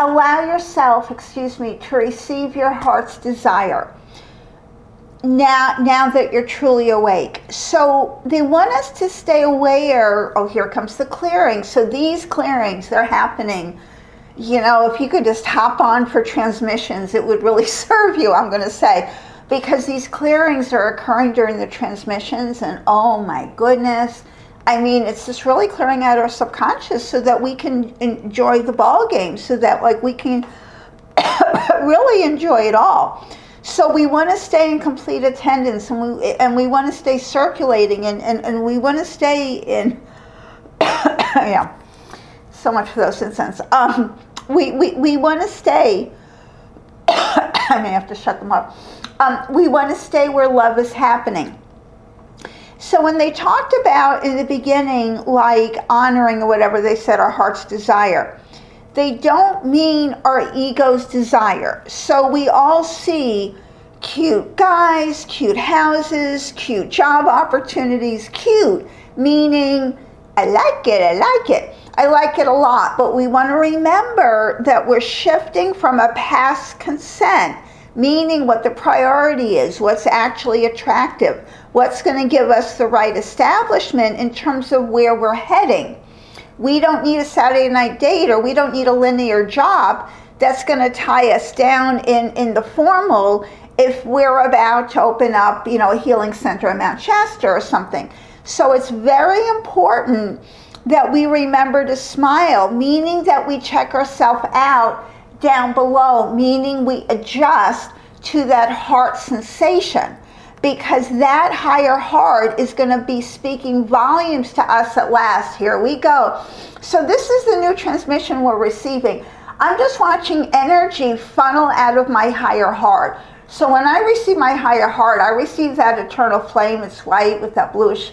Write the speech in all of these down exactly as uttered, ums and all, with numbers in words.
allow yourself, excuse me, to receive your heart's desire. Now, now that you're truly awake. So they want us to stay aware. Oh, here comes the clearing. So these clearings, they're happening. You know, if you could just hop on for transmissions, it would really serve you, I'm going to say. Because these clearings are occurring during the transmissions, and oh my goodness. I mean, it's just really clearing out our subconscious so that we can enjoy the ball game, so that like we can really enjoy it all. So we want to stay in complete attendance, and we and we want to stay circulating, and, and, and we want to stay in, yeah, so much for those incense. Um, we, we, we want to stay, I may have to shut them up. Um, we want to stay where love is happening. So when they talked about in the beginning, like honoring or whatever, they said our heart's desire. They don't mean our ego's desire. So we all see cute guys, cute houses, cute job opportunities, cute, meaning I like it, I like it. I like it a lot, but we want to remember that we're shifting from a past consent, meaning what the priority is, what's actually attractive, what's going to give us the right establishment in terms of where we're heading. We don't need a Saturday night date, or we don't need a linear job that's going to tie us down in, in the formal if we're about to open up, you know, a healing center in Mount Shasta or something. So it's very important that we remember to smile, meaning that we check ourselves out down below, meaning we adjust to that heart sensation, because that higher heart is going to be speaking volumes to us at last. Here we go. So this is the new transmission we're receiving. I'm just watching energy funnel out of my higher heart. So when I receive my higher heart, I receive that eternal flame. It's white with that bluish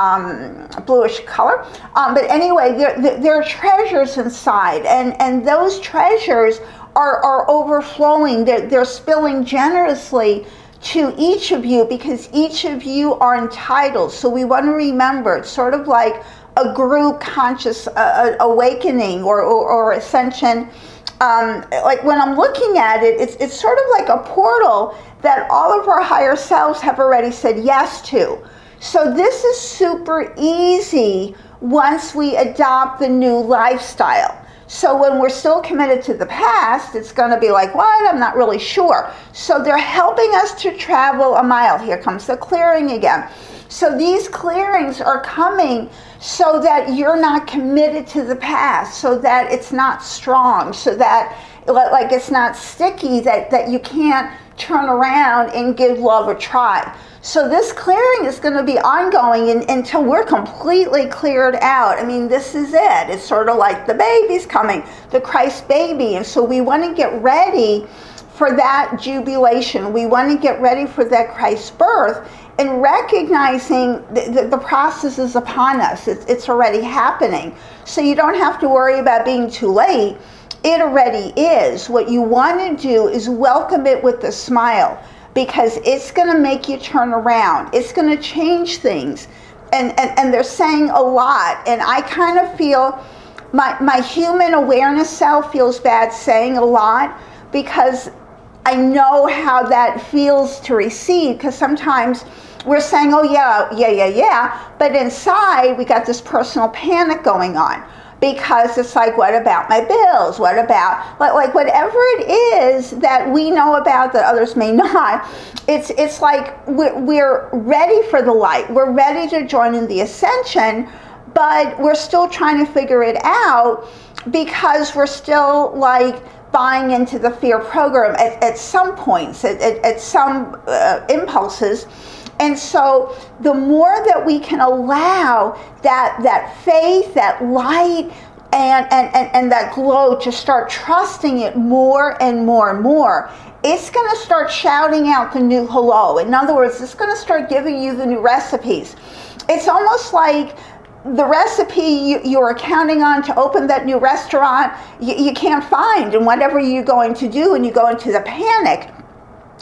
Um, bluish color. Um, but anyway, there, there are treasures inside, and, and those treasures are, are overflowing. They're, they're spilling generously to each of you, because each of you are entitled. So we want to remember, it's sort of like a group conscious uh, awakening or, or, or ascension. Um, like when I'm looking at it, it's, it's sort of like a portal that all of our higher selves have already said yes to. So this is super easy once we adopt the new lifestyle. So when we're still committed to the past, it's going to be like, what? I'm not really sure. So they're helping us to travel a mile. Here comes the clearing again. So these clearings are coming so that you're not committed to the past, so that it's not strong, so that like it's not sticky, that, that you can't turn around and give love a try. So this clearing is going to be ongoing in, until we're completely cleared out. I mean, this is it. It's sort of like the baby's coming, the Christ baby. And so we want to get ready for that jubilation. We want to get ready for that Christ birth, and recognizing the, the, the process is upon us. It's, it's already happening. So you don't have to worry about being too late. It already is. What you want to do is welcome it with a smile, because it's going to make you turn around. It's going to change things. And, and, and they're saying a lot. And I kind of feel my, my human awareness self feels bad saying a lot, because I know how that feels to receive. Because sometimes we're saying, oh yeah, yeah, yeah, yeah. But inside we got this personal panic going on. Because it's like, what about my bills? What about, like, like whatever it is that we know about that others may not, it's it's like we're, we're ready for the light. We're ready to join in the ascension, but we're still trying to figure it out, because we're still like buying into the fear program at, at some points, at, at, at some uh, impulses. And so the more that we can allow that that faith, that light, and, and, and, and that glow to start trusting it more and more and more, it's going to start shouting out the new hello. In other words, it's going to start giving you the new recipes. It's almost like the recipe you, you were counting on to open that new restaurant, you, you can't find. And whatever you're going to do, and you go into the panic,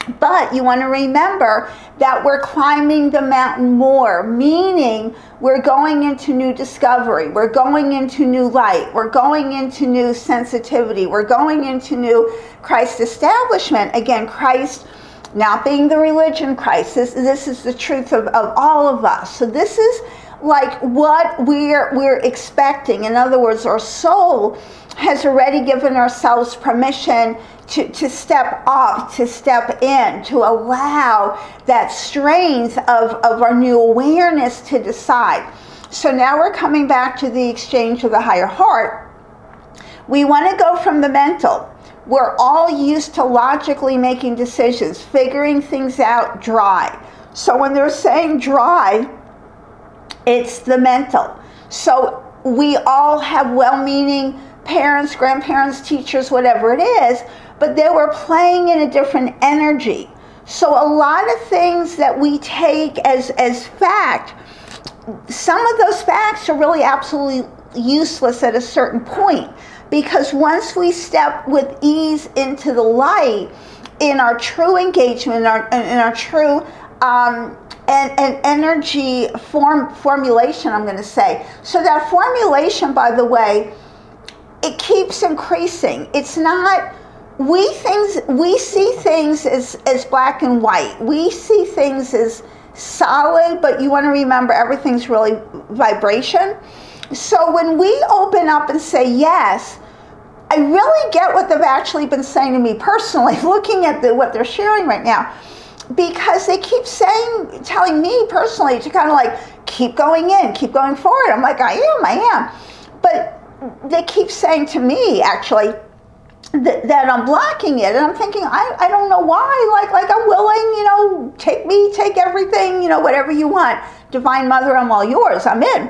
But you want to remember that we're climbing the mountain more, meaning we're going into new discovery, we're going into new light, we're going into new sensitivity, we're going into new Christ establishment. Again, Christ not being the religion Christ, this, this is the truth of, of all of us. So this is like what we're we're expecting. In other words, our soul has already given ourselves permission to, to step up, to step in, to allow that strength of, of our new awareness to decide. So now we're coming back to the exchange of the higher heart. We want to go from the mental. We're all used to logically making decisions, figuring things out dry. So when they're saying dry, it's the mental. So we all have well-meaning parents, grandparents, teachers, whatever it is, but they were playing in a different energy. So a lot of things that we take as, as fact, some of those facts are really absolutely useless at a certain point, because once we step with ease into the light, in our true engagement, in our, in our true um, and, and energy form formulation, I'm going to say. So that formulation, by the way, it keeps increasing. It's not, we things we see things as, as black and white. We see things as solid, but you want to remember everything's really vibration. So when we open up and say yes, I really get what they've actually been saying to me personally, looking at the, what they're sharing right now, because they keep saying, telling me personally to kind of like, keep going in, keep going forward. I'm like, I am, I am. But they keep saying to me, actually, that, that I'm blocking it. And I'm thinking, I, I don't know why. Like, like I'm willing, you know, take me, take everything, you know, whatever you want. Divine Mother, I'm all yours. I'm in.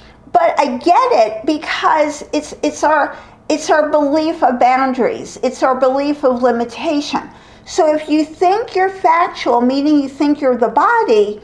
But I get it because it's it's our it's our belief of boundaries. It's our belief of limitation. So if you think you're factual, meaning you think you're the body,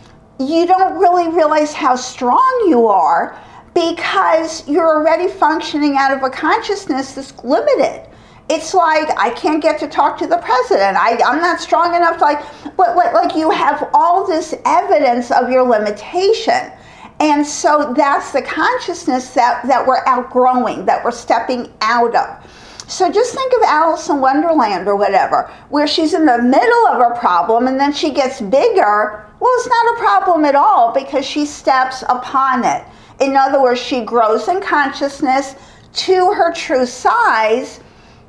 you don't really realize how strong you are, because you're already functioning out of a consciousness that's limited. It's like, I can't get to talk to the president. I, I'm not strong enough to like, but like you have all this evidence of your limitation. And so that's the consciousness that, that we're outgrowing, that we're stepping out of. So just think of Alice in Wonderland or whatever, where she's in the middle of her problem and then she gets bigger. Well, it's not a problem at all because she steps upon it. In other words, she grows in consciousness to her true size,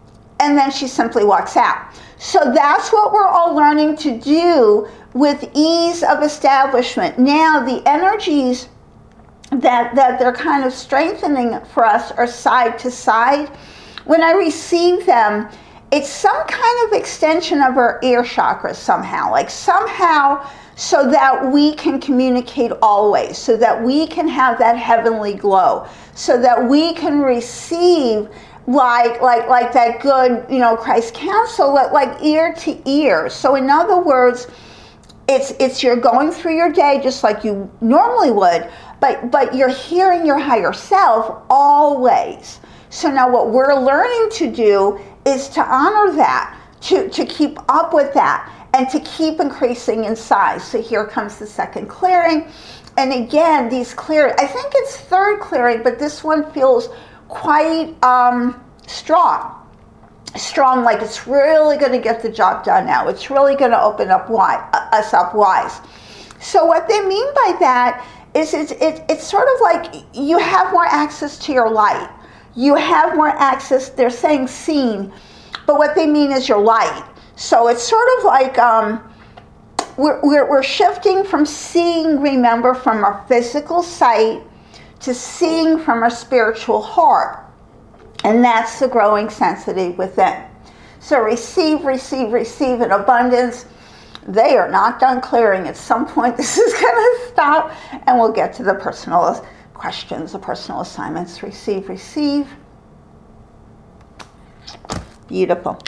and then she simply walks out. So that's what we're all learning to do with ease of establishment. Now, the energies that, that they're kind of strengthening for us are side to side. When I receive them, it's some kind of extension of our ear chakra somehow, like somehow so that we can communicate always, so that we can have that heavenly glow, so that we can receive like like like that good, you know, Christ counsel, like, like ear to ear. So in other words, it's it's you're going through your day just like you normally would, but but you're hearing your higher self always. So now what we're learning to do is to honor that, to, to keep up with that, and to keep increasing in size. So here comes the second clearing. And again, these clear, I think it's third clearing, but this one feels quite um, strong. Strong, like it's really going to get the job done now. It's really going to open up wide, uh, us up wise. So what they mean by that is it's, it, it's sort of like you have more access to your light. You have more access, they're saying seen, but what they mean is your light. So it's sort of like um, we're, we're, we're shifting from seeing, remember, from our physical sight to seeing from our spiritual heart. And that's the growing sensitive within. So receive, receive, receive in abundance. They are not done clearing. At some point, this is going to stop, and we'll get to the personal questions, the personal assignments. Receive, receive. Beautiful.